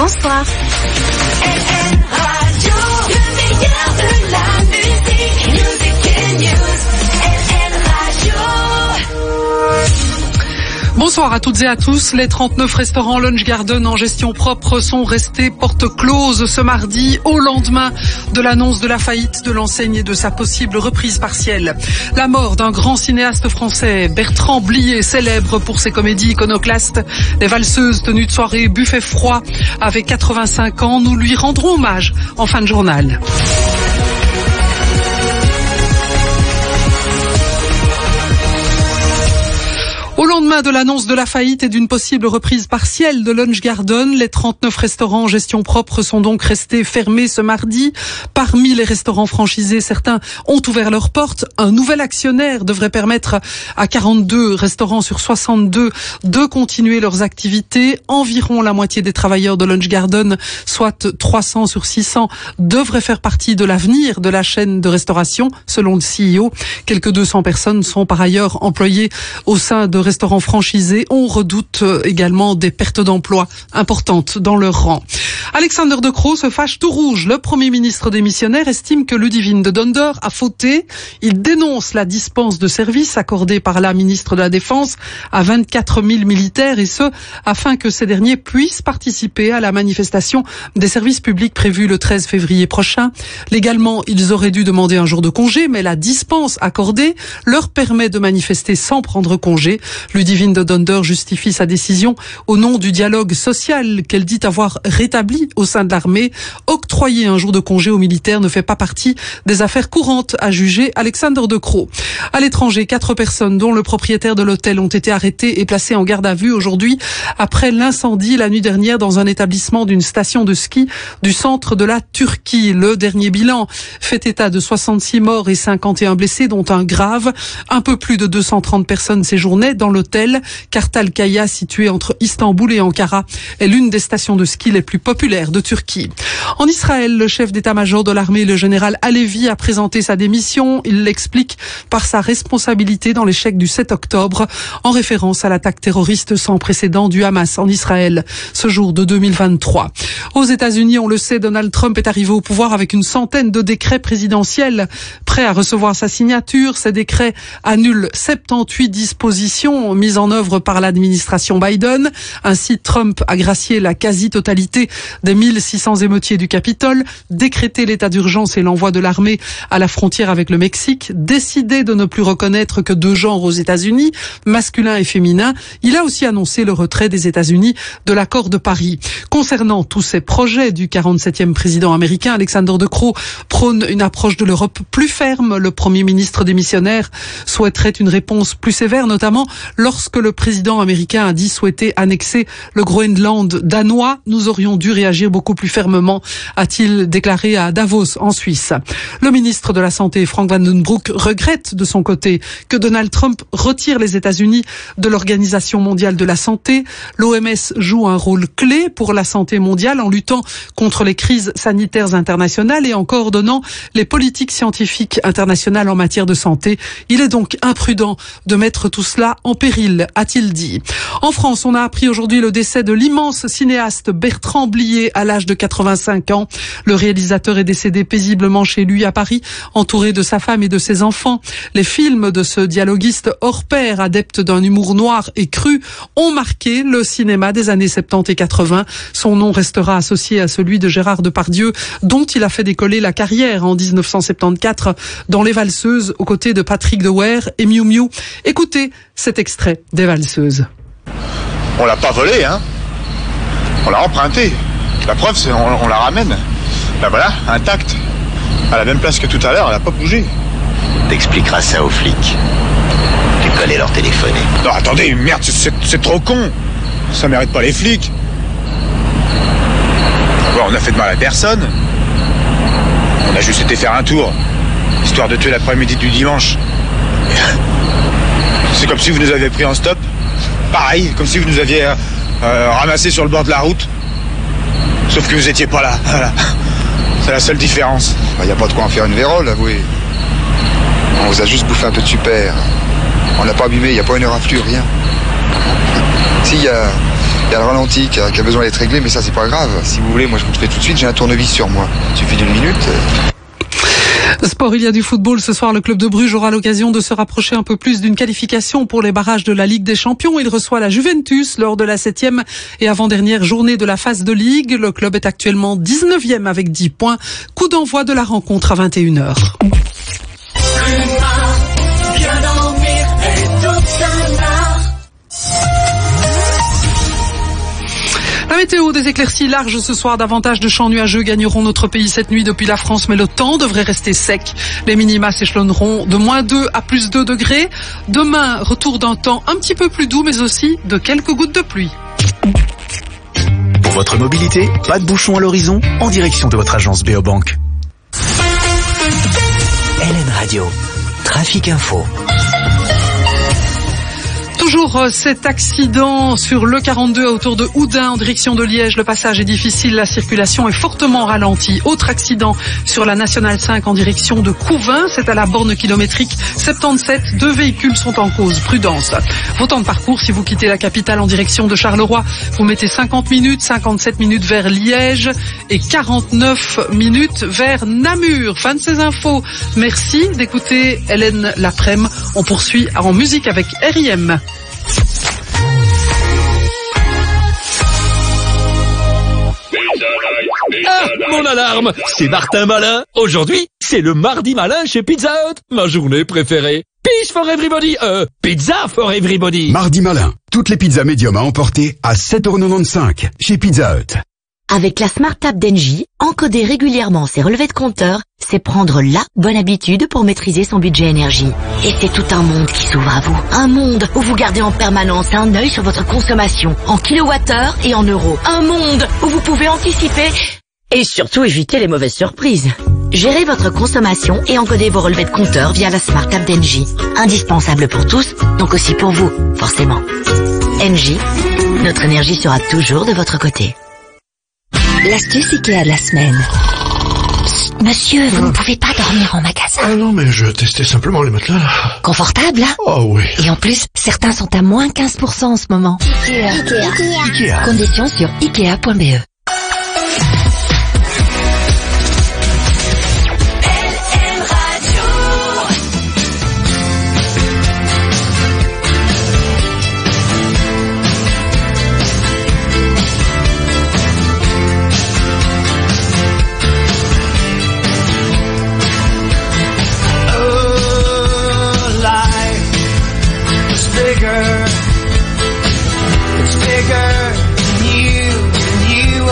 Bonsoir. LN Radio, le meilleur de la musique. Music and News. LN Radio. Bonsoir à toutes et à tous. Les 39 restaurants Lunch Garden en gestion propre sont restés porte close ce mardi au lendemain de l'annonce de la faillite de l'enseigne et de sa possible reprise partielle. La mort d'un grand cinéaste français, Bertrand Blier, célèbre pour ses comédies iconoclastes, Les Valseuses, Tenues de soirée, Buffet froid, avait 85 ans. Nous lui rendrons hommage en fin de journal. Au lendemain de l'annonce de la faillite et d'une possible reprise partielle de Lunch Garden, les 39 restaurants en gestion propre sont donc restés fermés ce mardi. Parmi les restaurants franchisés, certains ont ouvert leurs portes. Un nouvel actionnaire devrait permettre à 42 restaurants sur 62 de continuer leurs activités. Environ la moitié des travailleurs de Lunch Garden, soit 300 sur 600, devraient faire partie de l'avenir de la chaîne de restauration, selon le CEO. Quelques 200 personnes sont par ailleurs employées au sein de restaurants franchisés. On redoute également des pertes d'emplois importantes dans leur rang. Alexander De Croo se fâche tout rouge. Le Premier ministre démissionnaire estime que Ludivine de Donder a fauté. Il dénonce la dispense de services accordée par la ministre de la Défense à 24 000 militaires, et ce, afin que ces derniers puissent participer à la manifestation des services publics prévue le 13 février prochain. Légalement, ils auraient dû demander un jour de congé, mais la dispense accordée leur permet de manifester sans prendre congé. Ludivine de Donder justifie sa décision au nom du dialogue social qu'elle dit avoir rétabli au sein de l'armée. Octroyer un jour de congé aux militaires ne fait pas partie des affaires courantes, a jugé Alexander De Croo. À l'étranger, 4 personnes, dont le propriétaire de l'hôtel, ont été arrêtées et placées en garde à vue aujourd'hui après l'incendie la nuit dernière dans un établissement d'une station de ski du centre de la Turquie. Le dernier bilan fait état de 66 morts et 51 blessés, dont un grave. Un peu plus de 230 personnes séjournaient dans l'hôtel. Kartalkaya, situé entre Istanbul et Ankara, est l'une des stations de ski les plus populaires de Turquie. En Israël, le chef d'état-major de l'armée, le général Halevi, a présenté sa démission. Il l'explique par sa responsabilité dans l'échec du 7 octobre, en référence à l'attaque terroriste sans précédent du Hamas en Israël, ce jour de 2023. Aux États-Unis, on le sait, Donald Trump est arrivé au pouvoir avec une centaine de décrets présidentiels prêts à recevoir sa signature. Ces décrets annulent 78 dispositions mises en œuvre par l'administration Biden. Ainsi, Trump a gracié la quasi-totalité des 1600 émeutiers du Capitole, décrété l'état d'urgence et l'envoi de l'armée à la frontière avec le Mexique, décidé de ne plus reconnaître que 2 genres aux États-Unis, masculin et féminin. Il a aussi annoncé le retrait des États-Unis de l'accord de Paris. Concernant tous ces projets du 47e président américain, Alexander De Croo prône une approche de l'Europe plus ferme. Le Premier ministre démissionnaire souhaiterait une réponse plus sévère, notamment lorsque le président américain a dit souhaiter annexer le Groenland danois. Nous aurions dû réagir beaucoup plus fermement, a-t-il déclaré à Davos, en Suisse. Le ministre de la Santé, Frank Vandenbroek, regrette de son côté que Donald Trump retire les États-Unis de l'Organisation mondiale de la santé. L'OMS joue un rôle clé pour la santé mondiale en luttant contre les crises sanitaires internationales et en coordonnant les politiques scientifiques internationales en matière de santé. Il est donc imprudent de mettre tout cela en péril, a-t-il dit. En France, on a appris aujourd'hui le décès de l'immense cinéaste Bertrand Blier à l'âge de 85 ans. Le réalisateur est décédé paisiblement chez lui à Paris, entouré de sa femme et de ses enfants. Les films de ce dialoguiste hors pair, adepte d'un humour noir et cru, ont marqué le cinéma des années 70 et 80. Son nom restera associé à celui de Gérard Depardieu, dont il a fait décoller la carrière en 1974 dans Les Valseuses, aux côtés de Patrick Dewaere et Miu Miu. Écoutez cet extrait des Valseuses. On l'a pas volé, hein. On l'a emprunté. La preuve, c'est on la ramène. Là voilà, intacte. À la même place que tout à l'heure, elle a pas bougé. T'expliqueras ça aux flics. Tu peux aller leur téléphoner. Non, attendez, merde, c'est trop con. Ça mérite pas les flics. Bon, on a fait de mal à personne. On a juste été faire un tour, histoire de tuer l'après-midi du dimanche. C'est comme si vous nous aviez pris en stop. Pareil, comme si vous nous aviez ramassé sur le bord de la route. Sauf que vous étiez pas là, voilà. C'est la seule différence. Il n'y a pas de quoi en faire une vérole, avouez. On vous a juste bouffé un peu de super. On l'a pas abîmé, il n'y a pas une raflure, rien. Si, il y a Il y a le ralenti qui a besoin d'être réglé, mais ça c'est pas grave. Si vous voulez, moi je vous le fais tout de suite, j'ai un tournevis sur moi. Il suffit d'une minute. Sport, il y a du football. Ce soir, le club de Bruges aura l'occasion de se rapprocher un peu plus d'une qualification pour les barrages de la Ligue des Champions. Il reçoit la Juventus lors de la 7e et avant-dernière journée de la phase de Ligue. Le club est actuellement 19e avec 10 points. Coup d'envoi de la rencontre à 21h. Bien dormir et tout ça. La météo, des éclaircies larges ce soir, davantage de champs nuageux gagneront notre pays cette nuit depuis la France, mais le temps devrait rester sec. Les minima s'échelonneront de -2 à +2 degrés. Demain, retour d'un temps un petit peu plus doux, mais aussi de quelques gouttes de pluie. Pour votre mobilité, pas de bouchon à l'horizon, en direction de votre agence Beobank. LN Radio, Trafic Info. Toujours cet accident sur le 42 autour de Houdin en direction de Liège. Le passage est difficile, la circulation est fortement ralentie. Autre accident sur la Nationale 5 en direction de Couvain. C'est à la borne kilométrique 77. 2 véhicules sont en cause. Prudence. Vos temps de parcours, si vous quittez la capitale en direction de Charleroi, vous mettez 50 minutes, 57 minutes vers Liège et 49 minutes vers Namur. Fin de ces infos. Merci d'écouter Hélène l'après-midi. On poursuit en musique avec R.I.M. Ah, mon alarme! C'est Martin Malin. Aujourd'hui, c'est le mardi malin chez Pizza Hut. Ma journée préférée. Peace for everybody. Pizza for everybody. Mardi malin. Toutes les pizzas médium à emporter à 7,95€ chez Pizza Hut. Avec la Smart App d'Engie, encoder régulièrement ses relevés de compteur, c'est prendre la bonne habitude pour maîtriser son budget énergie. Et c'est tout un monde qui s'ouvre à vous. Un monde où vous gardez en permanence un œil sur votre consommation, en kilowattheure et en euros. Un monde où vous pouvez anticiper et surtout éviter les mauvaises surprises. Gérez votre consommation et encodez vos relevés de compteur via la Smart App d'Engie. Indispensable pour tous, donc aussi pour vous, forcément. Engie, notre énergie sera toujours de votre côté. L'astuce Ikea de la semaine. Monsieur, vous ne pouvez pas dormir en magasin. Ah non, mais je testais simplement les matelas, là. Confortable, hein? Oh oui. Et en plus, certains sont à moins 15% en ce moment. Ikea. Conditions sur ikea.be. It's bigger than you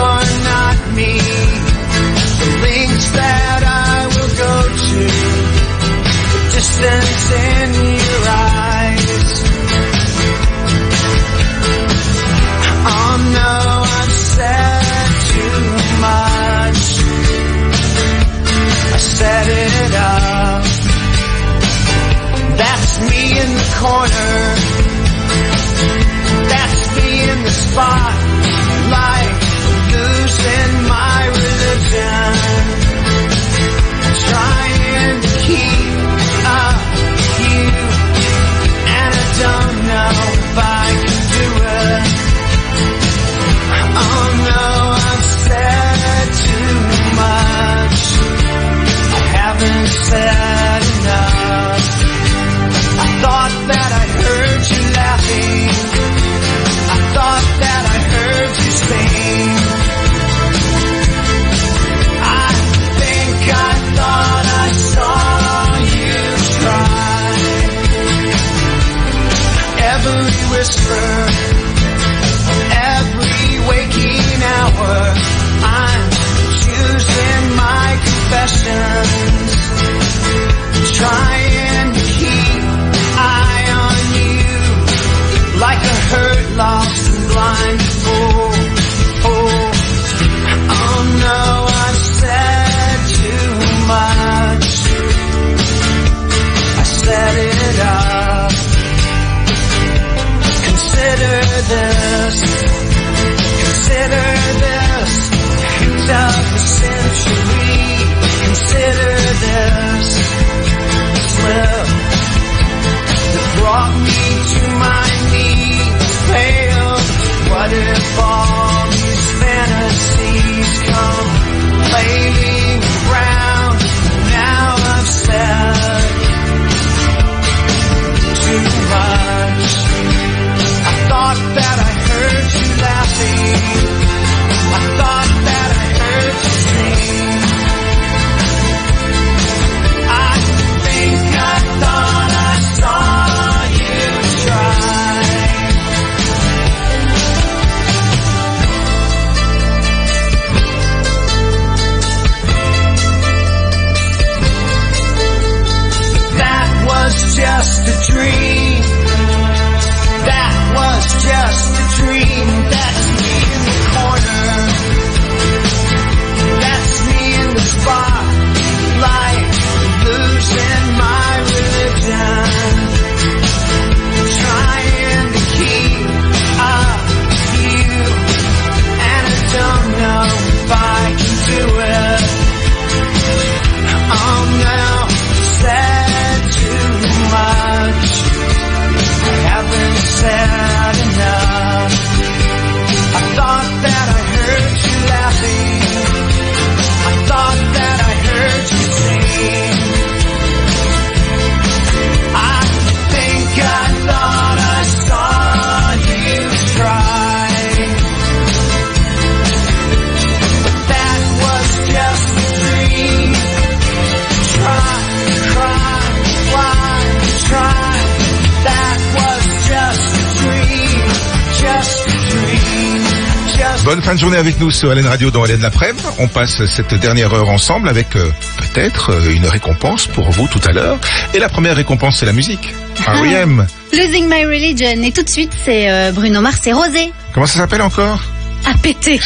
Bonne fin de journée avec nous sur Hélène Radio dans Hélène l'après-midi. On passe cette dernière heure ensemble avec peut-être une récompense pour vous tout à l'heure. Et la première récompense, c'est la musique. R.E.M. Losing My Religion. Et tout de suite, c'est Bruno Mars et Rosé. Comment ça s'appelle encore? À péter.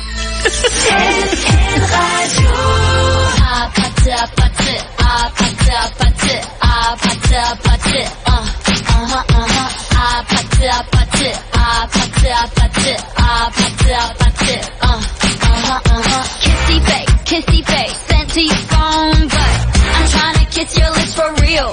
Kissy face, sent to your phone, but I'm trying to kiss your lips for real.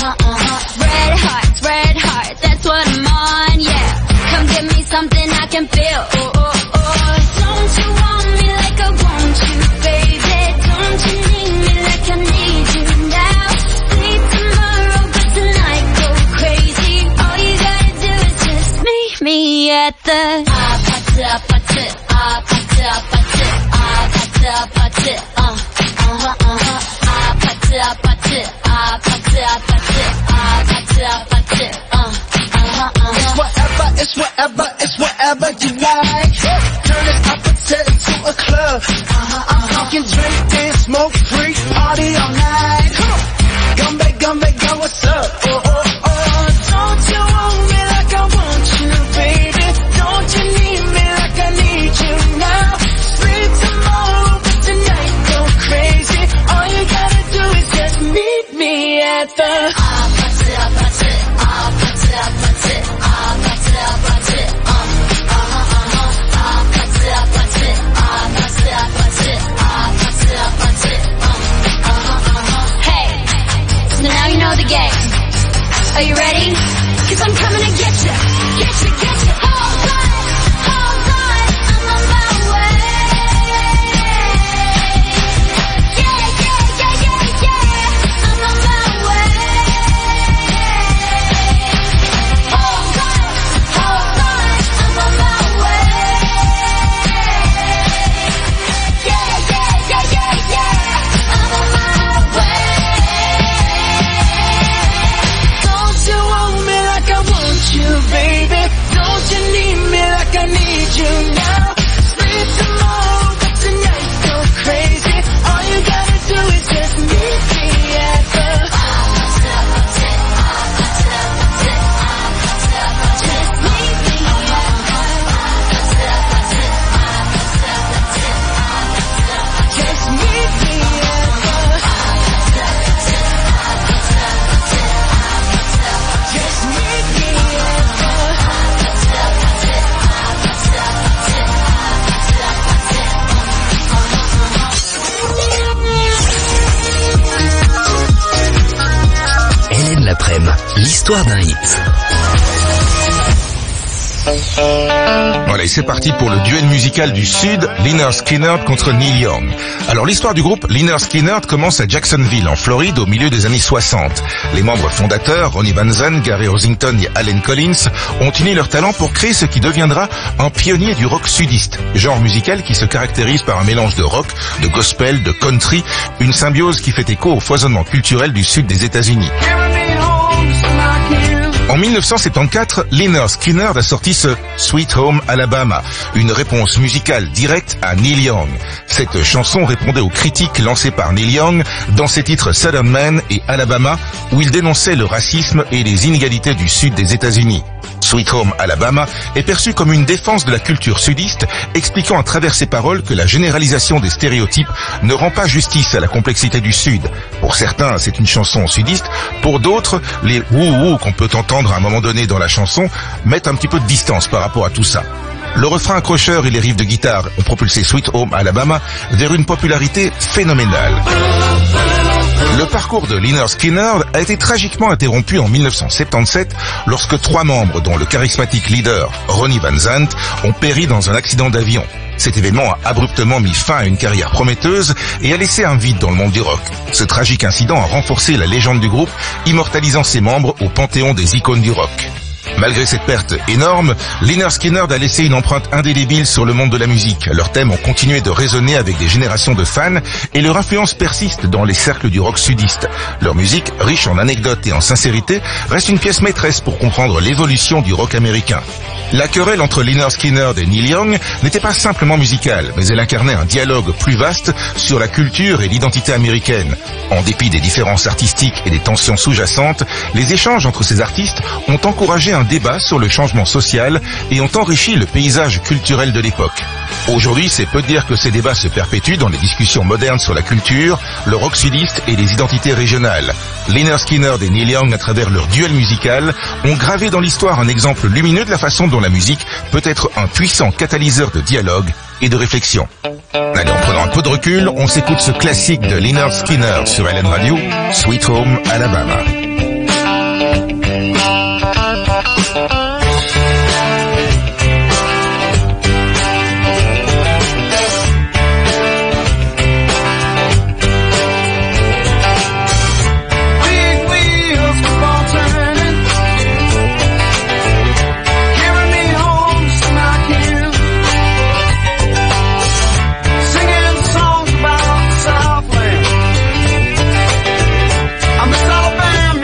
Red hearts, that's what I'm on, yeah. Come give me something I can feel. Oh, oh, oh. Don't you want me like I want you, baby? Don't you need me like I need you now? Sleep tomorrow, but tonight go crazy. All you gotta do is just meet me at the It's whatever you like. Turn this opposite into a club. You can drink and smoke free, party all night. Gumbe, what's up? Oh, oh, oh. Don't you want me like I want you, baby? Don't you need me like I need you now? Sleep tomorrow, but tonight go crazy. All you gotta do is just meet me at the Are you ready? 'Cause I'm coming to get you. Hold on, I'm on my way. Yeah, I'm on my way. Hold on, I'm on my way. Yeah, I'm on my way. You, baby, don't you need me like I need you now? Sleep tomorrow, but tonight go crazy. All you gotta do is just meet me at the just meet me just meet me L'après-midi, l'histoire d'un hit. Voilà, et c'est parti pour le duel musical du Sud, Lynyrd Skynyrd contre Neil Young. Alors l'histoire du groupe Lynyrd Skynyrd commence à Jacksonville, en Floride, au milieu des années 60. Les membres fondateurs, Ronnie Van Zant, Gary Rossington et Allen Collins, ont uni leur talent pour créer ce qui deviendra un pionnier du rock sudiste, genre musical qui se caractérise par un mélange de rock, de gospel, de country, une symbiose qui fait écho au foisonnement culturel du sud des États-Unis. En 1974, Lynyrd Skynyrd a sorti ce Sweet Home Alabama, une réponse musicale directe à Neil Young. Cette chanson répondait aux critiques lancées par Neil Young dans ses titres Southern Man et Alabama, où il dénonçait le racisme et les inégalités du sud des États-Unis. Sweet Home Alabama est perçu comme une défense de la culture sudiste, expliquant à travers ses paroles que la généralisation des stéréotypes ne rend pas justice à la complexité du Sud. Pour certains, c'est une chanson sudiste. Pour d'autres, les wouhou qu'on peut entendre à un moment donné dans la chanson mettent un petit peu de distance par rapport à tout ça. Le refrain accrocheur et les riffs de guitare ont propulsé Sweet Home Alabama vers une popularité phénoménale. Le parcours de Lynyrd Skynyrd a été tragiquement interrompu en 1977 lorsque 3 membres, dont le charismatique leader Ronnie Van Zant, ont péri dans un accident d'avion. Cet événement a abruptement mis fin à une carrière prometteuse et a laissé un vide dans le monde du rock. Ce tragique incident a renforcé la légende du groupe, immortalisant ses membres au panthéon des icônes du rock. Malgré cette perte énorme, Lynyrd Skynyrd a laissé une empreinte indélébile sur le monde de la musique. Leurs thèmes ont continué de résonner avec des générations de fans et leur influence persiste dans les cercles du rock sudiste. Leur musique, riche en anecdotes et en sincérité, reste une pièce maîtresse pour comprendre l'évolution du rock américain. La querelle entre Lynyrd Skynyrd et Neil Young n'était pas simplement musicale, mais elle incarnait un dialogue plus vaste sur la culture et l'identité américaine. En dépit des différences artistiques et des tensions sous-jacentes, les échanges entre ces artistes ont encouragé un débat sur le changement social et ont enrichi le paysage culturel de l'époque. Aujourd'hui, c'est peu dire que ces débats se perpétuent dans les discussions modernes sur la culture, le rock sudiste et les identités régionales. Lynyrd Skynyrd et Neil Young, à travers leur duel musical, ont gravé dans l'histoire un exemple lumineux de la façon dont la musique peut être un puissant catalyseur de dialogue et de réflexion. Allez, en prenant un peu de recul, on s'écoute ce classique de Lynyrd Skynyrd sur LN Radio, Sweet Home Alabama. I'm Miss Alabama.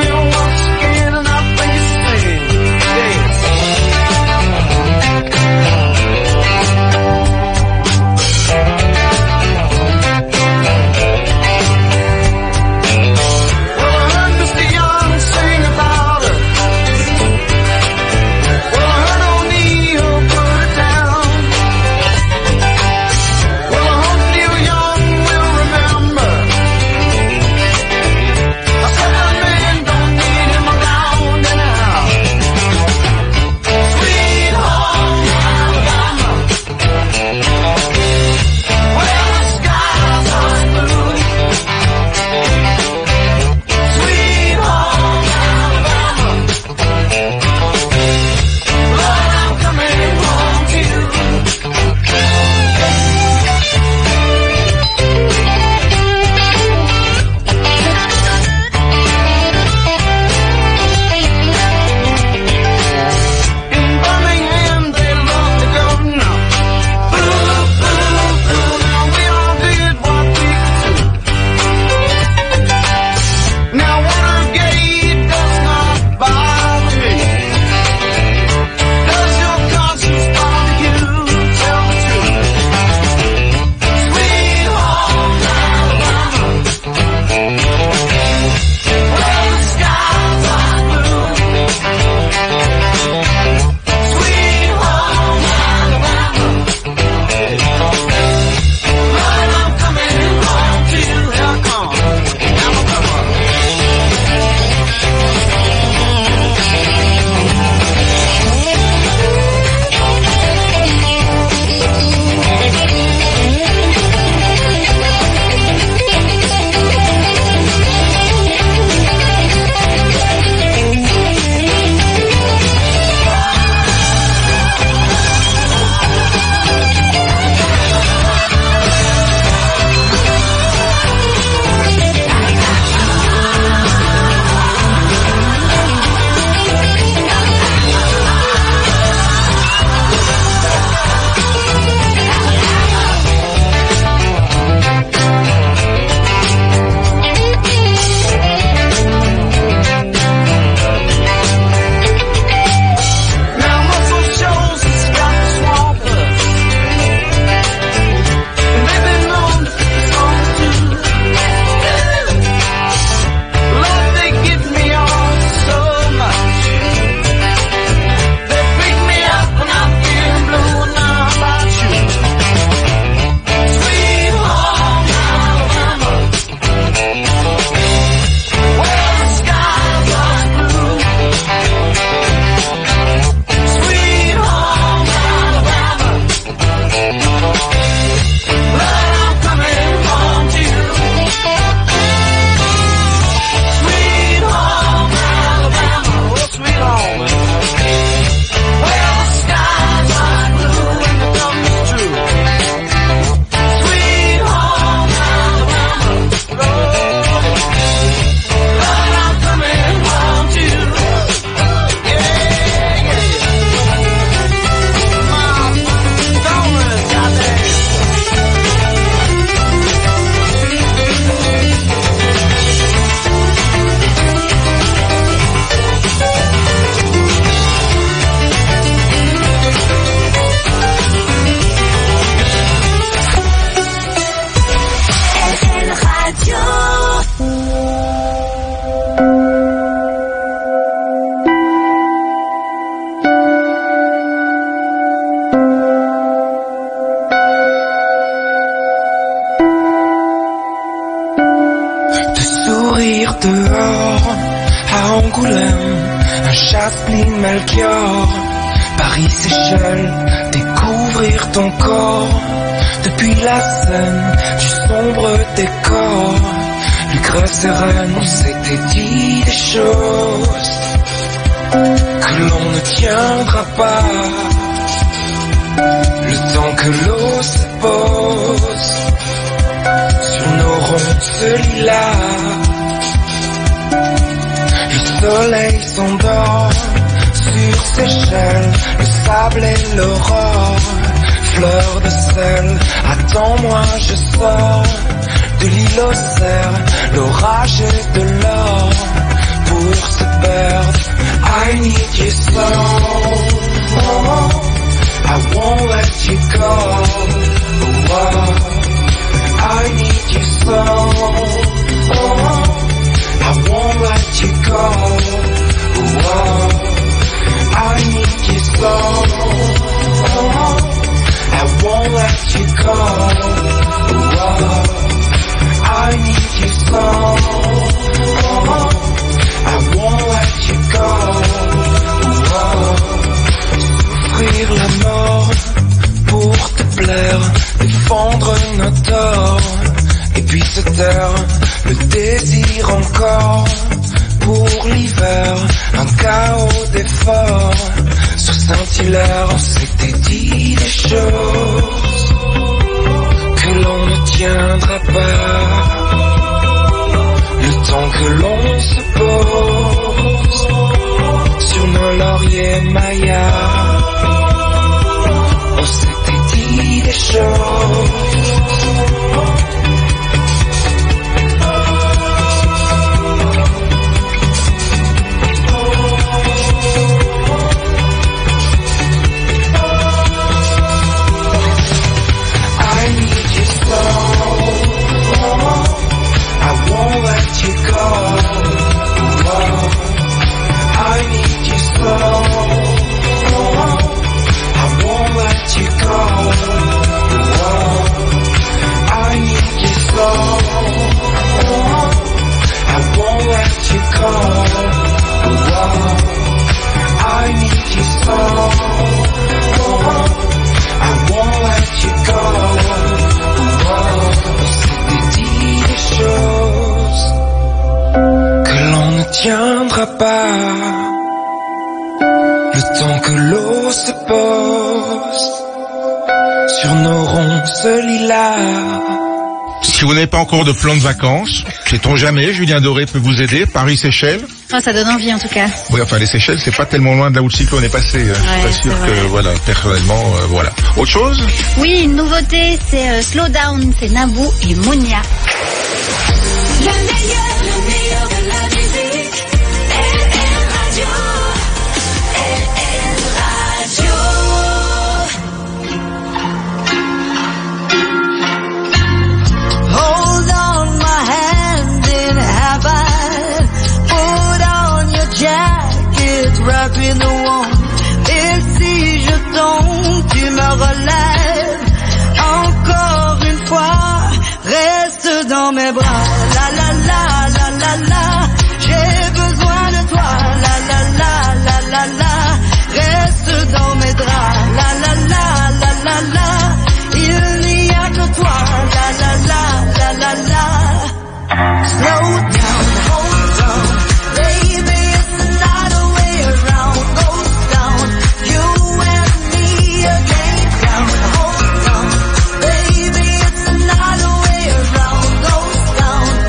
courir dehors à Angoulême, un Chasse-Pline Melchior, Paris-Seychelles, découvrir ton corps, depuis la scène du sombre décor, Lucrèce et Rennes, on s'était dit des choses que l'on ne tiendra pas, le temps que l'eau se pose sur nos ronces lilas. Le soleil s'endort sur Seychelles, le sable et l'aurore, fleur de sel, attends-moi je sors de l'île aux cerfs, l'orage et de l'or pour se perdre. I need you so, oh, I won't let you go, oh, I need you so, oh, I won't let you go, oh, I need you so, oh, I won't let you go, oh, I need you so, oh, I won't let you go, oh, souffrir la mort pour te plaire, défendre nos torts, et puis se taire, le désir encore, pour l'hiver, un chaos d'efforts, sur Saint-Hilaire, on s'était dit des choses que l'on ne tiendra pas, le temps que l'on se pose sur nos lauriers mayas, on s'était dit des choses. Tiendra pas, le temps que l'eau se pose sur nos ronces lilas. Si vous n'avez pas encore de plan de vacances, sait-on jamais, Julien Doré peut vous aider, Paris-Seychelles. Oh, ça donne envie en tout cas. Oui, enfin les Seychelles, c'est pas tellement loin de là où le cyclone est passé. Je suis pas sûr que, voilà, personnellement, voilà. Autre chose? Oui, une nouveauté, c'est Slow Down, c'est Naboo et Monia. Le meilleur de la musique, LL Radio, LL Radio. Hold on my hand in half I put on your jacket, wrap in the warm. Et si je tombe, tu me relèves. Encore une fois, reste dans mes bras. La la la la la la, j'ai besoin de toi. La la la la la la, reste dans mes draps. La la la la la la, il n'y a que toi. La la la la la la, slow down, hold on, baby, it's another way around. Goes down, you and me again down. Hold on, baby, it's another way around. Goes down.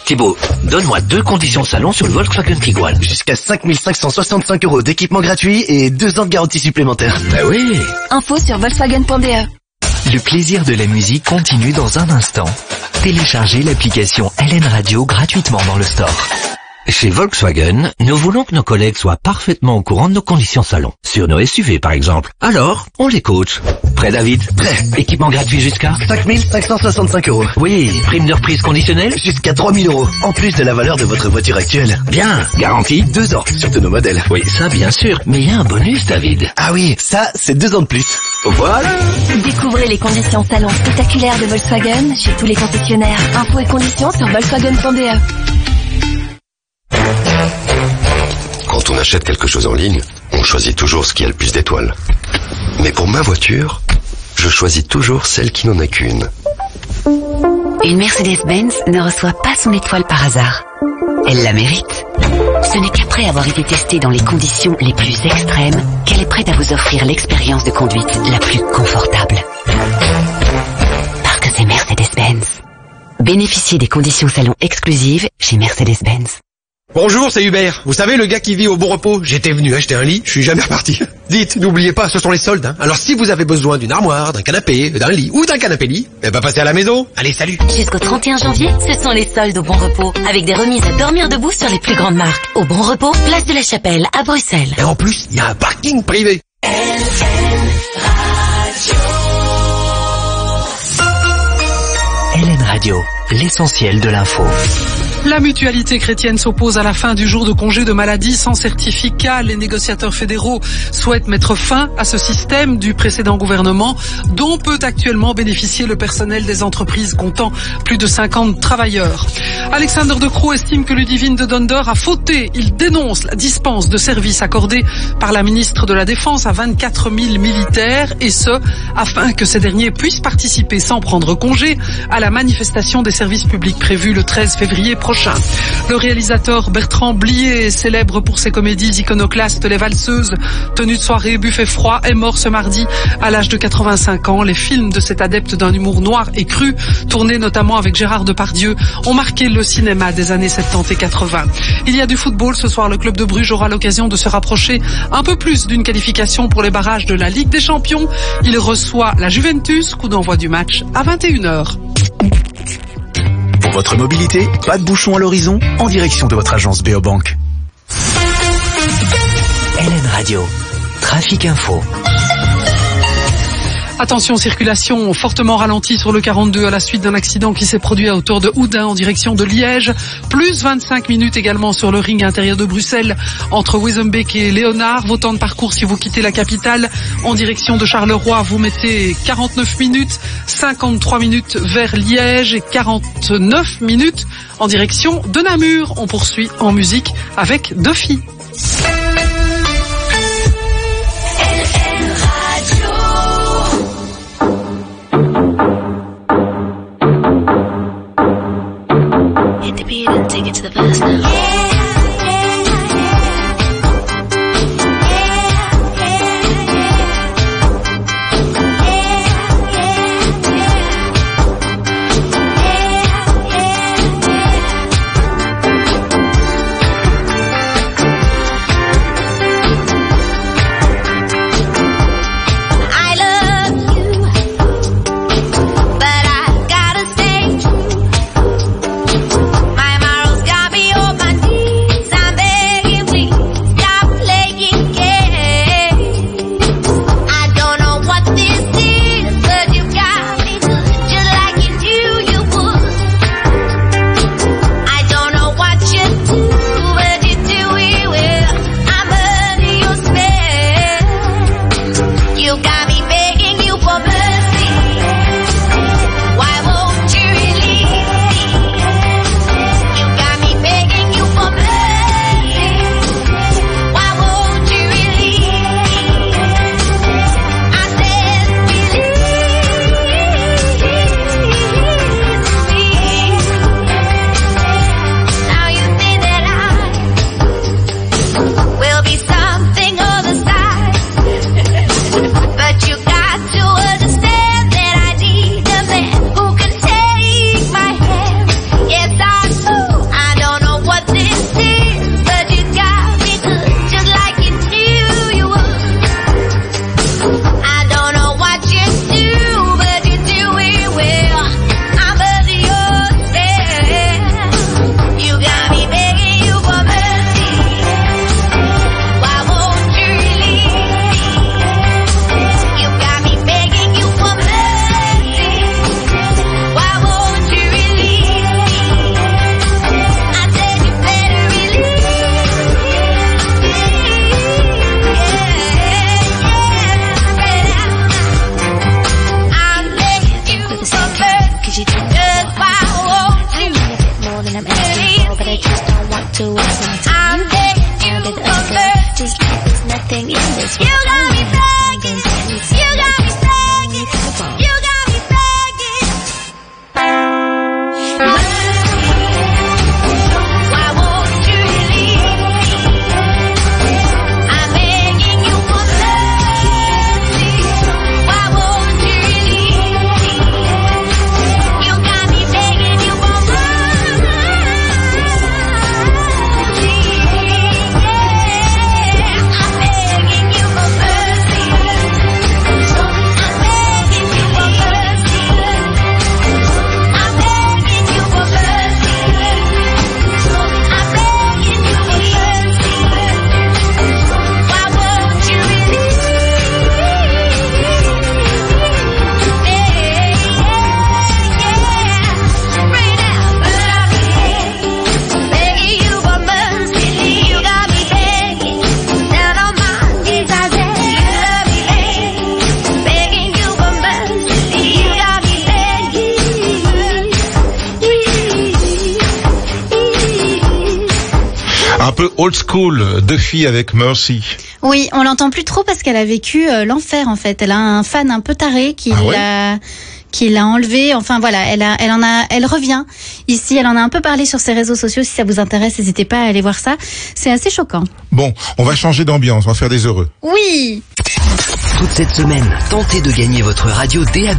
Thibaut, donne-moi 2 conditions salon sur le Volkswagen Tiguan. Jusqu'à 5 565 € d'équipement gratuit et 2 ans de garantie supplémentaire. Bah oui. Info sur Volkswagen.de. Le plaisir de la musique continue dans un instant. Téléchargez l'application LN Radio gratuitement dans le store. Chez Volkswagen, nous voulons que nos collègues soient parfaitement au courant de nos conditions salon. Sur nos SUV par exemple. Alors, on les coach. Prêt David? Prêt. Équipement gratuit jusqu'à 5 565 €. Oui, prime de reprise conditionnelle Jusqu'à 3 000 €, en plus de la valeur de votre voiture actuelle. Bien, garantie 2 ans sur tous nos modèles. Oui, ça bien sûr, mais il y a un bonus David. Ah oui, ça c'est 2 ans de plus. Voilà. Découvrez les conditions salon spectaculaires de Volkswagen chez tous les concessionnaires. Infos et conditions sur Volkswagen.de. Quand on achète quelque chose en ligne, on choisit toujours ce qui a le plus d'étoiles. Mais pour ma voiture, je choisis toujours celle qui n'en a qu'une. Une Mercedes-Benz ne reçoit pas son étoile par hasard. Elle la mérite. Ce n'est qu'après avoir été testée dans les conditions les plus extrêmes qu'elle est prête à vous offrir l'expérience de conduite la plus confortable. Parce que c'est Mercedes-Benz. Bénéficiez des conditions salon exclusives chez Mercedes-Benz. Bonjour, c'est Hubert. Vous savez, le gars qui vit au Bon Repos. J'étais venu acheter un lit, je suis jamais reparti. Dites, n'oubliez pas, ce sont les soldes. Hein. Alors si vous avez besoin d'une armoire, d'un canapé, d'un lit ou d'un canapé-lit, passez à la maison. Allez, salut. Jusqu'au 31 janvier, ce sont les soldes au Bon Repos, avec des remises à dormir debout sur les plus grandes marques. Au Bon Repos, place de la Chapelle, à Bruxelles. Et en plus, il y a un parking privé. LN Radio, l'essentiel de l'info. La mutualité chrétienne s'oppose à la fin du jour de congé de maladie sans certificat. Les négociateurs fédéraux souhaitent mettre fin à ce système du précédent gouvernement dont peut actuellement bénéficier le personnel des entreprises comptant plus de 50 travailleurs. Alexander De Croo estime que Ludivine de Donder a fauté. Il dénonce la dispense de services accordée par la ministre de la Défense à 24 000 militaires et ce, afin que ces derniers puissent participer sans prendre congé à la manifestation des services publics prévue le 13 février prochain. Le réalisateur Bertrand Blier, célèbre pour ses comédies iconoclastes Les Valseuses, Tenue de soirée, Buffet froid, est mort ce mardi à l'âge de 85 ans. Les films de cet adepte d'un humour noir et cru, tournés notamment avec Gérard Depardieu, ont marqué le cinéma des années 70 et 80. Il y a du football ce soir. Le club de Bruges aura l'occasion de se rapprocher un peu plus d'une qualification pour les barrages de la Ligue des Champions. Il reçoit la Juventus, coup d'envoi du match à 21h. Pour votre mobilité, pas de bouchon à l'horizon, en direction de votre agence Beobank. LN Radio, Trafic Info. Attention, circulation fortement ralentie sur le 42 à la suite d'un accident qui s'est produit à hauteur de Houdin en direction de Liège. Plus 25 minutes également sur le ring intérieur de Bruxelles entre Wezenbeek et Léonard. Vos temps de parcours si vous quittez la capitale en direction de Charleroi, vous mettez 49 minutes, 53 minutes vers Liège et 49 minutes en direction de Namur. On poursuit en musique avec Duffy. Hit the beat and take it to the verse now. My morals got me over. peu old school, deux filles avec Mercy. Oui, on l'entend plus trop parce qu'elle a vécu l'enfer en fait. Elle a un fan un peu taré qui l'a enlevé. Enfin voilà, elle revient ici. Elle en a un peu parlé sur ses réseaux sociaux. Si ça vous intéresse, n'hésitez pas à aller voir ça. C'est assez choquant. Bon, on va changer d'ambiance. On va faire des heureux. Oui. Toute cette semaine, tentez de gagner votre radio DAB+.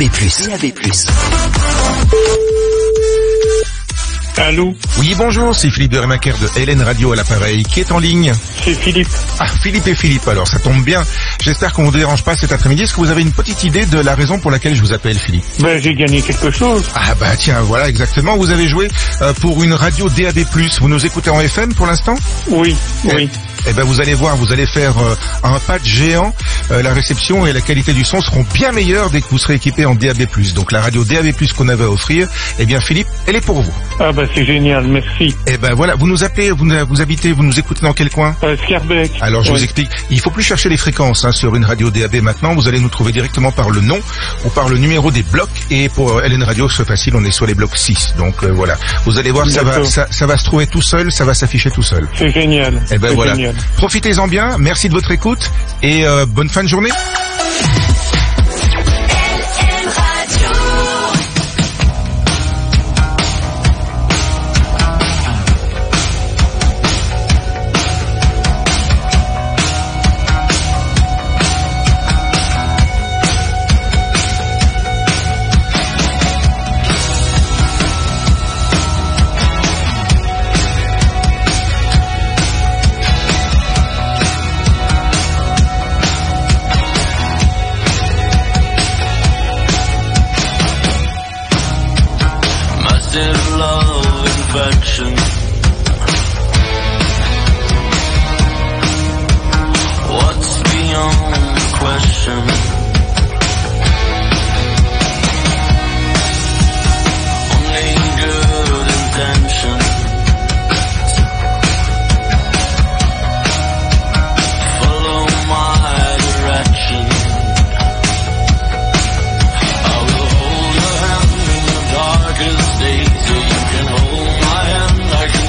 Allô? Oui, bonjour, c'est Philippe de Rémaquer de LN Radio à l'appareil. Qui est en ligne? C'est Philippe. Ah, Philippe et Philippe, alors ça tombe bien. J'espère qu'on ne vous dérange pas cet après-midi. Est-ce que vous avez une petite idée de la raison pour laquelle je vous appelle, Philippe? Ben, j'ai gagné quelque chose. Ah bah tiens, voilà, exactement. Vous avez joué pour une radio DAB+. Vous nous écoutez en FM pour l'instant? Oui. Eh ben vous allez voir, vous allez faire un patch géant. La réception et la qualité du son seront bien meilleures dès que vous serez équipé en DAB+. Donc la radio DAB+, qu'on avait à offrir, eh bien Philippe, elle est pour vous. Ah bah c'est génial, merci. Eh ben voilà, vous nous appelez, vous nous écoutez dans quel coin? Scarbeck. Alors je vous explique, il faut plus chercher les fréquences sur une radio DAB maintenant, vous allez nous trouver directement par le nom ou par le numéro des blocs, et pour LN Radio c'est facile, on est sur les blocs 6. Donc voilà, vous allez voir, ça va se trouver tout seul, ça va s'afficher tout seul. C'est génial. Eh ben voilà. Génial. Profitez-en bien, merci de votre écoute et bonne fin de journée. Days, so you can hold my hand, I can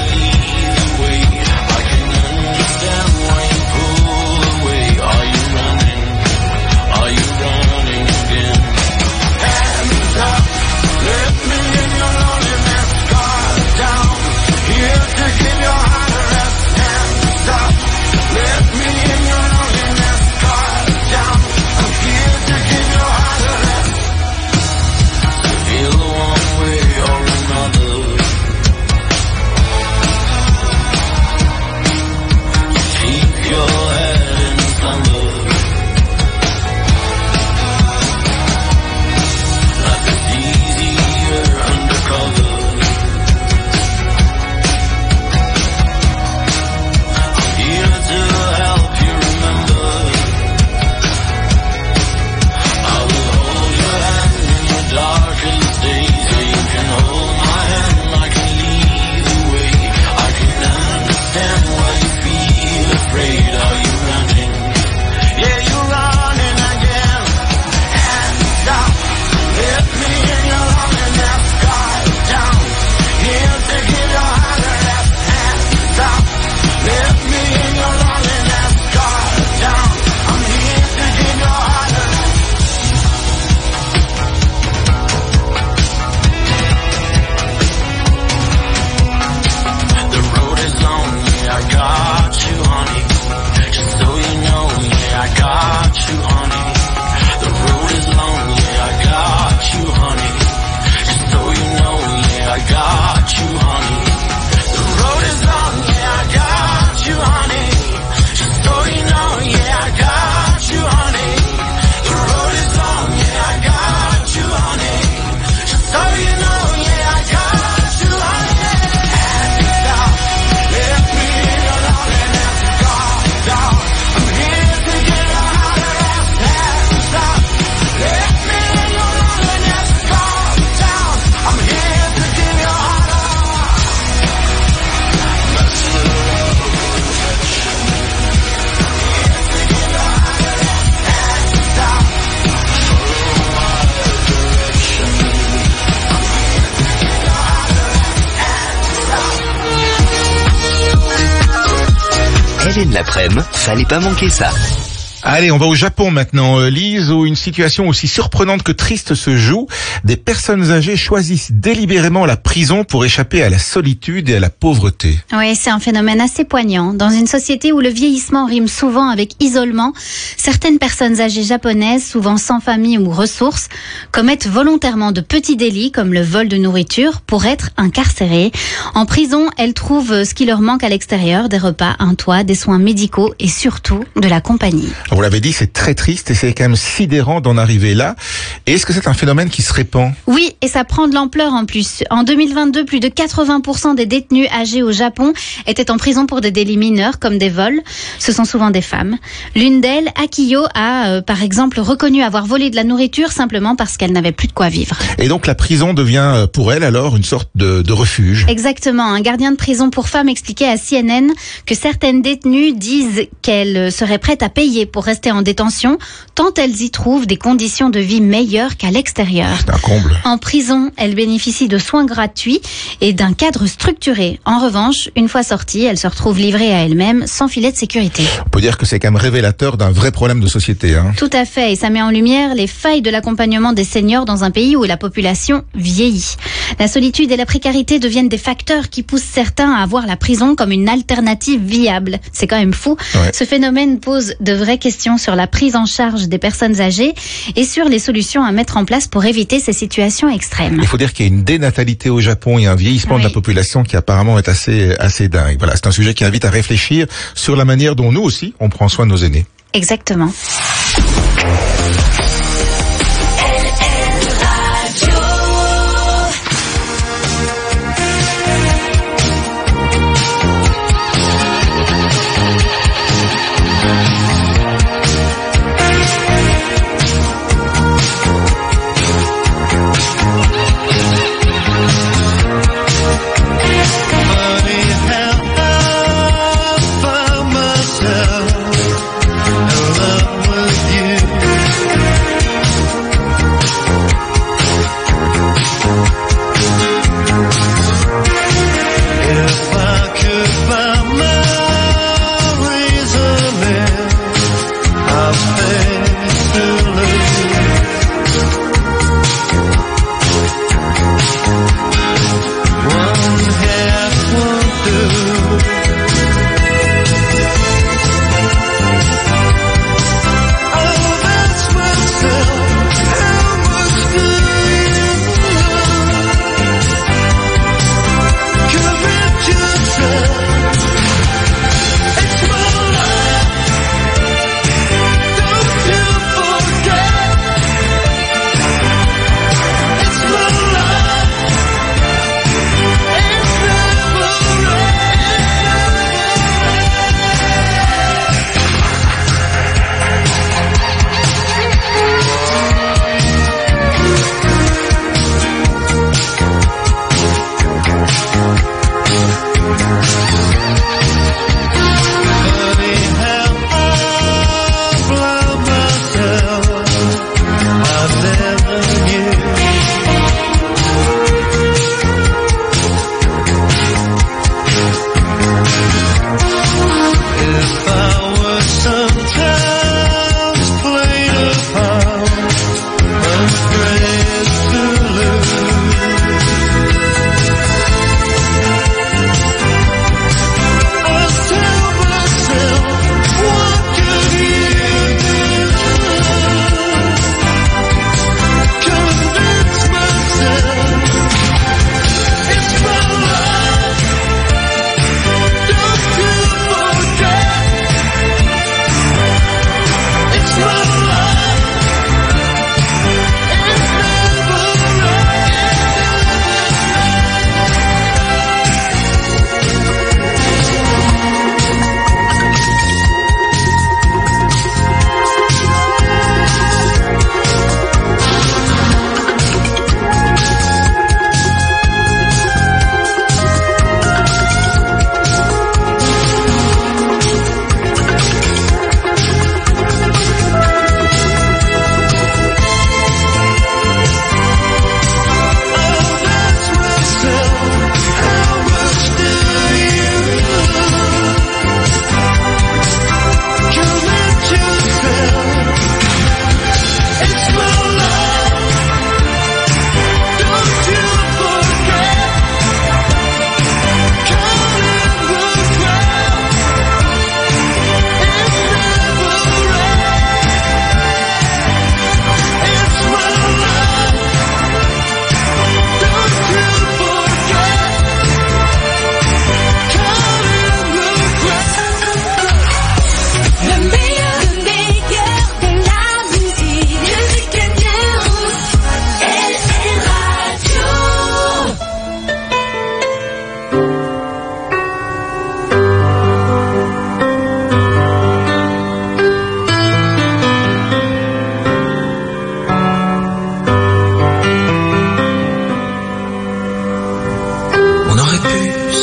L'après-midi, fallait pas manquer ça. Allez, on va au Japon maintenant, Lise, où une situation aussi surprenante que triste se joue. Des personnes âgées choisissent délibérément la prison pour échapper à la solitude et à la pauvreté. Oui, c'est un phénomène assez poignant. Dans une société où le vieillissement rime souvent avec isolement, certaines personnes âgées japonaises, souvent sans famille ou ressources, commettent volontairement de petits délits comme le vol de nourriture pour être incarcérées. En prison, elles trouvent ce qui leur manque à l'extérieur, des repas, un toit, des soins médicaux et surtout de la compagnie. Vous l'avez dit, c'est très triste et c'est quand même sidérant d'en arriver là. Et est-ce que c'est un phénomène qui se répand? Oui, et ça prend de l'ampleur en plus. En 2022, plus de 80% des détenus âgés au Japon étaient en prison pour des délits mineurs comme des vols. Ce sont souvent des femmes. L'une d'elles, Akiyo, a par exemple reconnu avoir volé de la nourriture simplement parce qu'elle n'avait plus de quoi vivre. Et donc la prison devient pour elle alors une sorte de refuge. Exactement. Un gardien de prison pour femmes expliquait à CNN que certaines détenues disent qu'elles seraient prêtes à payer pour rester en détention, tant elles y trouvent des conditions de vie meilleures qu'à l'extérieur. C'est un comble. En prison, elles bénéficient de soins gratuits et d'un cadre structuré. En revanche, une fois sorties, elles se retrouvent livrées à elles-mêmes sans filet de sécurité. On peut dire que c'est quand même révélateur d'un vrai problème de société. Tout à fait, et ça met en lumière les failles de l'accompagnement des seniors dans un pays où la population vieillit. La solitude et la précarité deviennent des facteurs qui poussent certains à voir la prison comme une alternative viable. C'est quand même fou. Ouais. Ce phénomène pose de vraies questions sur la prise en charge des personnes âgées et sur les solutions à mettre en place pour éviter ces situations extrêmes. Il faut dire qu'il y a une dénatalité au Japon et un vieillissement de la population qui apparemment est assez dingue. Voilà, c'est un sujet qui invite à réfléchir sur la manière dont nous aussi on prend soin de nos aînés. Exactement.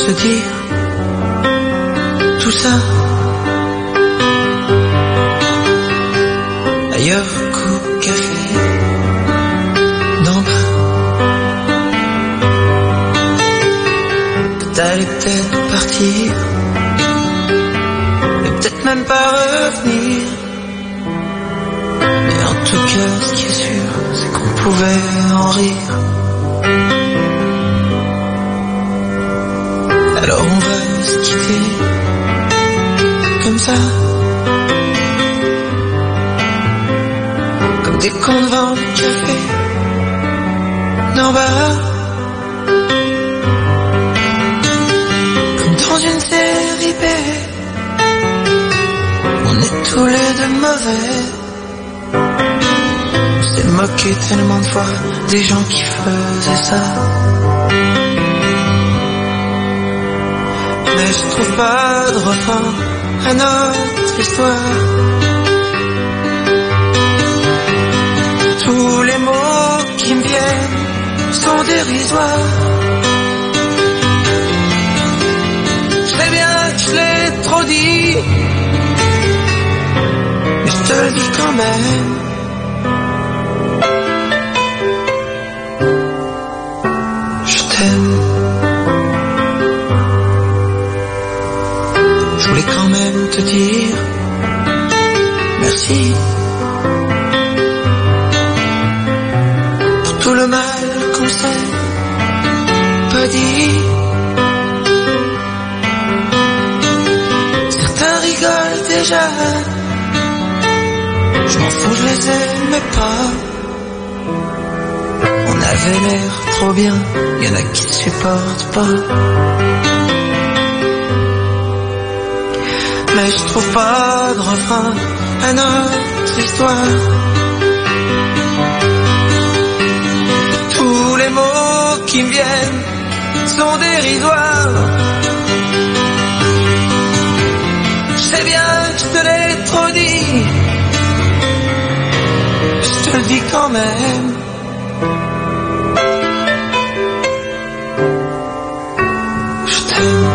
te dire tout ça. Ailleurs qu'au café d'en bas, que t'allais peut-être partir, et peut-être même pas revenir. Mais en tout cas, ce qui est sûr, c'est qu'on pouvait en rire. Alors on va se quitter comme ça, comme des cons devant le café d'en bas, comme dans une série B où on est tous les deux mauvais. On s'est moqué tellement de fois des gens qui faisaient ça. Mais je trouve pas de refrain à notre histoire. Tous les mots qui me viennent sont dérisoires. Je sais bien que je l'ai trop dit, mais je te le dis quand même. Je t'aime. Je voulais quand même te dire merci pour tout le mal qu'on s'est pas dit. Certains rigolent déjà, je m'en fous, je les aimais pas. On avait l'air trop bien, y en a qui supportent pas. Mais je trouve pas de refrain à notre histoire. Tous les mots qui me viennent sont dérisoires. Je sais bien que je te l'ai trop dit, je te le dis quand même. Je t'aime.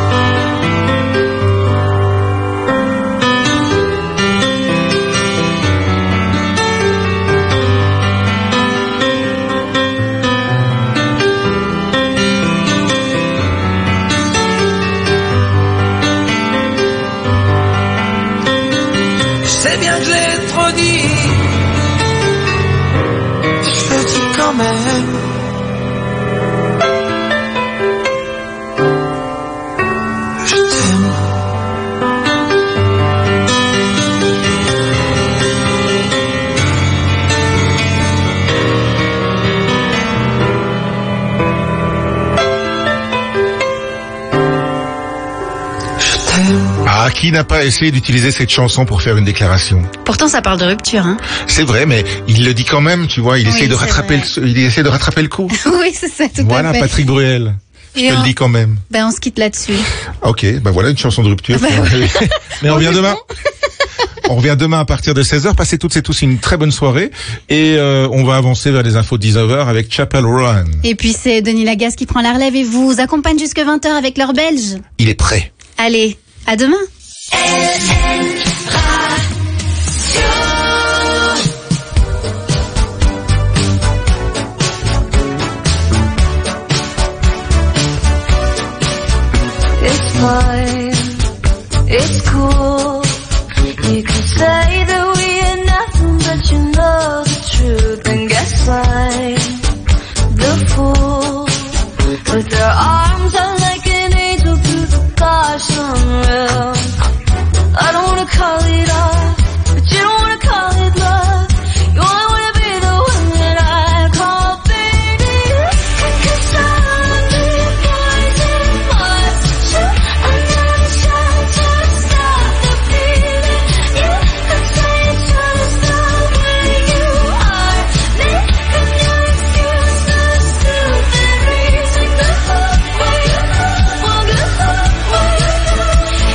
C'est bien que je l'ai trop dit, je le dis quand même. Je t'aime. Ah, qui n'a pas essayé d'utiliser cette chanson pour faire une déclaration? Pourtant, ça parle de rupture, hein. C'est vrai, mais il le dit quand même, tu vois, il essaie de rattraper le coup. Oui, c'est ça, tout Voilà, à fait. Patrick Bruel. Je te le dis quand même. Ben, on se quitte là-dessus. Ok, ben voilà une chanson de rupture. Mais on revient demain. On revient demain à partir de 16h. Passez toutes et tous une très bonne soirée. Et on va avancer vers les infos de 19h avec Chapel Roan. Et puis c'est Denis Lagasse qui prend la relève et vous accompagne jusque 20h avec l'heure belge. Il est prêt. Allez, à demain. It's fine, it's cool. You can say that we are nothing, but you know the truth. And guess I'm the fool. With their arms out like an angel to the gosh unreal. I don't wanna call it off, but you don't wanna call it love. You only wanna be the one that I call baby. 'Cause I'm the poison heart. I'm not trying to stop the feeling. You could say you're trying to stop where you are. Making your excuse the stupid reason to hurt where you are. Well, you hurt where you are.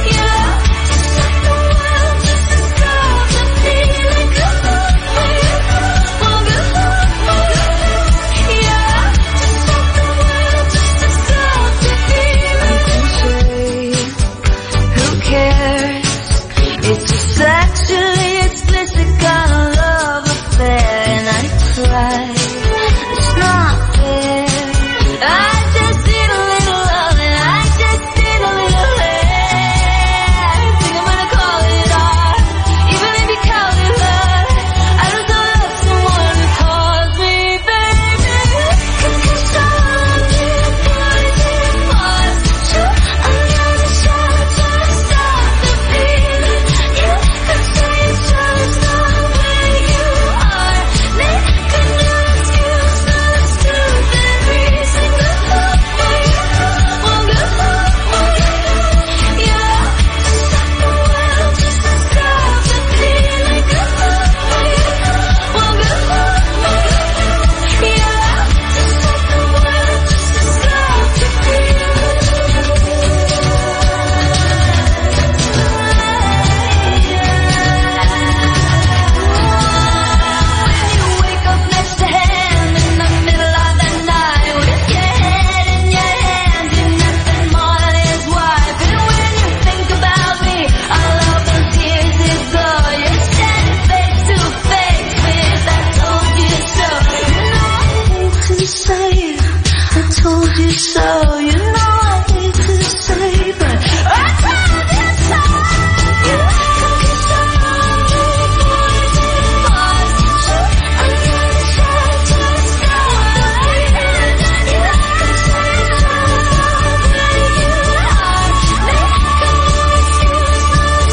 told you so, you know I hate to say, but I told you so. You can get around it, boys and boys. I'm gonna try to stop it. You can say so, where you are. Make a excuse,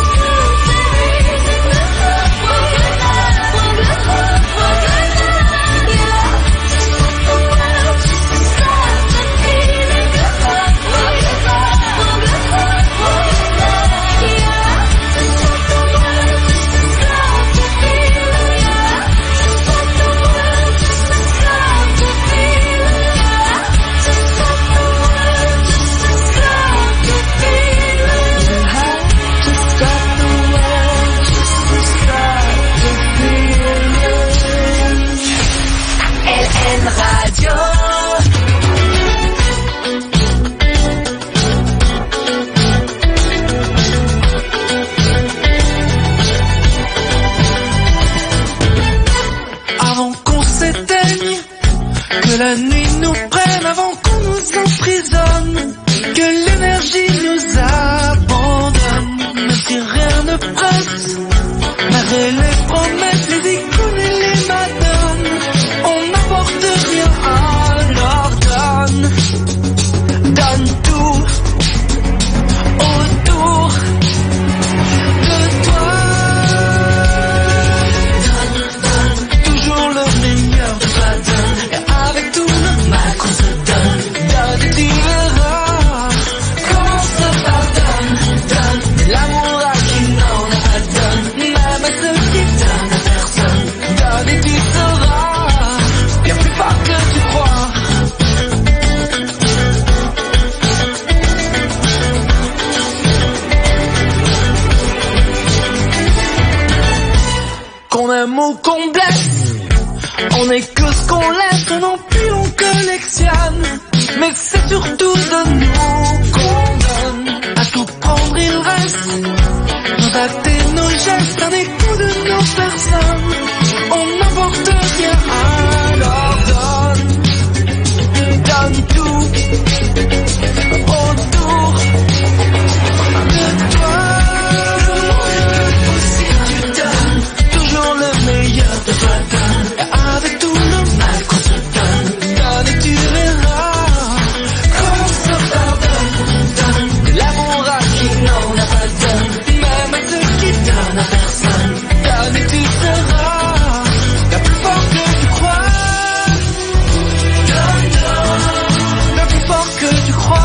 Avant qu'on s'éteigne, que la nuit nous prenne, avant qu'on nous emprisonne, que l'énergie nous abandonne, même si rien ne presse, malgré les promesses, les icônes et les madones, on n'apporte rien, alors donne tout autour de toi. Toujours le meilleur de toi, donne. Et avec tout le mal qu'on se donne, donne et tu verras comment se pardonne. Donne l'amour à qui n'en a pas, donne même à ceux qui donnent à personne. Donne et tu seras bien plus fort que tu crois. Qu'on aime ou qu'on blesse, on est que ce qu'on laisse, non plus on collectionne. Mais c'est surtout de nous qu'on donne. À tout prendre il reste nos actes et nos gestes, un écho de nos personnes. On n'apporte rien, alors donne tout autour de toi. Si tu donnes toujours le meilleur de toi, donne. Et avec tout le mal qu'on se donne, donne et tu verras qu'on se pardonne. Donne l'amour à qui n'en a pas, donne même à ceux qui donnent à personne. Donne et tu seras la plus forte que tu crois. Donne, la plus forte que tu crois.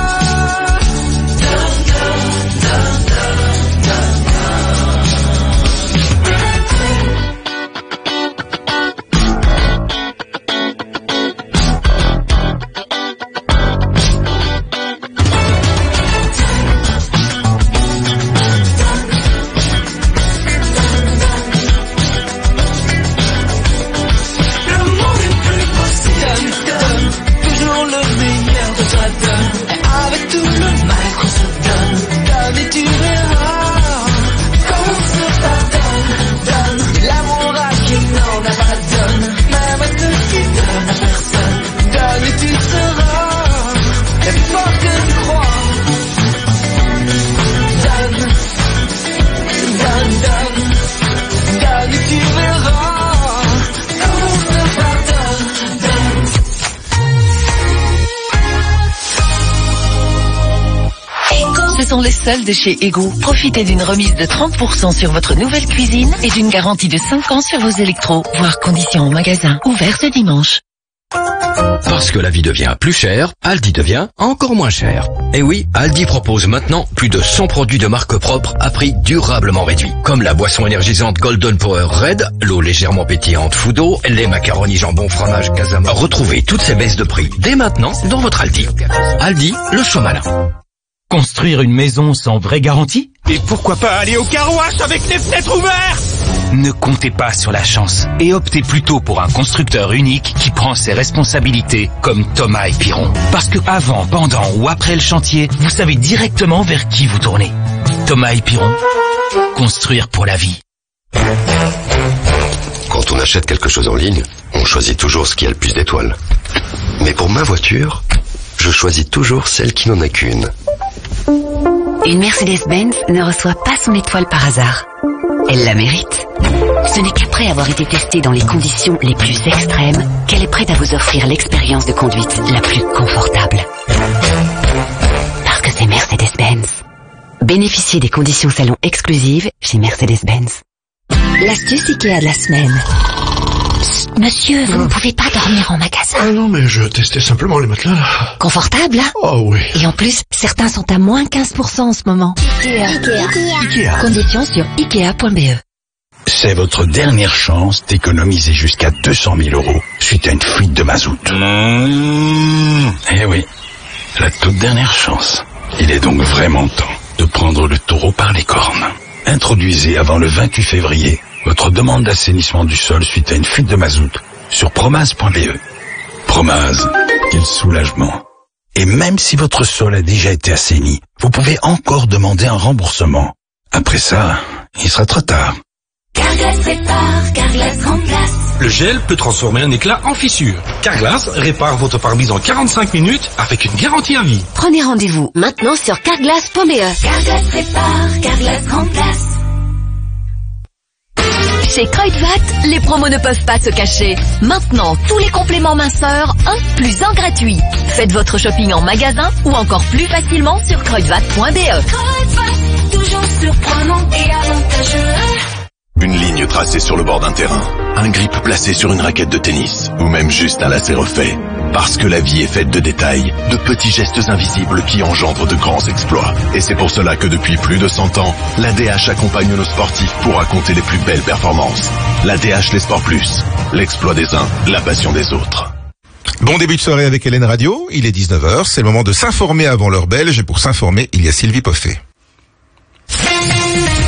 Toujours le meilleur de toi, donne. Et avec tout le mal qu'on se donne, donne et tu verras qu'on se pardonne. Donne l'amour à qui n'en a pas, donne même à ceux qui donnent à personne. Donne et tu seras la plus forte que tu crois. Donne et tu verras qu'on se pardonne. Ce sont les soldes de chez Ego. Profitez d'une remise de 30% sur votre nouvelle cuisine et d'une garantie de 5 ans sur vos électros, voire conditions en magasin. Ouvert ce dimanche. Parce que la vie devient plus chère, Aldi devient encore moins cher. Et oui, Aldi propose maintenant plus de 100 produits de marque propre à prix durablement réduit. Comme la boisson énergisante Golden Power Red, l'eau légèrement pétillante Foudo, les macaronis jambon fromage Casama. Retrouvez toutes ces baisses de prix dès maintenant dans votre Aldi. Aldi, le choix malin. Construire une maison sans vraie garantie? Et pourquoi pas aller au carouage avec les fenêtres ouvertes? Ne comptez pas sur la chance et optez plutôt pour un constructeur unique qui prend ses responsabilités comme Thomas et Piron. Parce que avant, pendant ou après le chantier, vous savez directement vers qui vous tournez. Thomas et Piron, construire pour la vie. Quand on achète quelque chose en ligne, on choisit toujours ce qui a le plus d'étoiles. Mais pour ma voiture, je choisis toujours celle qui n'en a qu'une. Une Mercedes-Benz ne reçoit pas son étoile par hasard. Elle la mérite. Ce n'est qu'après avoir été testée dans les conditions les plus extrêmes qu'elle est prête à vous offrir l'expérience de conduite la plus confortable. Parce que c'est Mercedes-Benz. Bénéficiez des conditions salon exclusives chez Mercedes-Benz. L'astuce Ikea de la semaine. Monsieur, vous ne pouvez pas dormir en magasin. Ah non, mais je testais simplement les matelas, là. Confortable, hein? Oh oui. Et en plus, certains sont à moins 15% en ce moment. Ikea. Conditions sur ikea.be. C'est votre dernière chance d'économiser jusqu'à 200 000 € suite à une fuite de mazout. Eh oui, la toute dernière chance. Il est donc vraiment temps de prendre le taureau par les cornes. Introduisez avant le 28 février votre demande d'assainissement du sol suite à une fuite de mazout sur promase.be. Promase, quel soulagement. Et même si votre sol a déjà été assaini, vous pouvez encore demander un remboursement. Après ça, il sera trop tard. Carglass répare, Carglass remplace. Le gel peut transformer un éclat en fissure. Carglass répare votre pare-brise en 45 minutes avec une garantie à vie. Prenez rendez-vous maintenant sur carglass.be. Carglass répare, Carglass remplace. Chez Kruidvat, les promos ne peuvent pas se cacher. Maintenant, tous les compléments minceurs, 1 plus 1 gratuit. Faites votre shopping en magasin ou encore plus facilement sur kruidvat.be. Kruidvat, toujours surprenant et avantageux. Une ligne tracée sur le bord d'un terrain, un grip placé sur une raquette de tennis, ou même juste un lacet refait. Parce que la vie est faite de détails, de petits gestes invisibles qui engendrent de grands exploits. Et c'est pour cela que depuis plus de 100 ans, l'ADH accompagne nos sportifs pour raconter les plus belles performances. L'ADH Les Sports Plus, l'exploit des uns, la passion des autres. Bon début de soirée avec Hélène Radio, il est 19h, c'est le moment de s'informer avant l'heure belge, et pour s'informer, il y a Sylvie Poffet.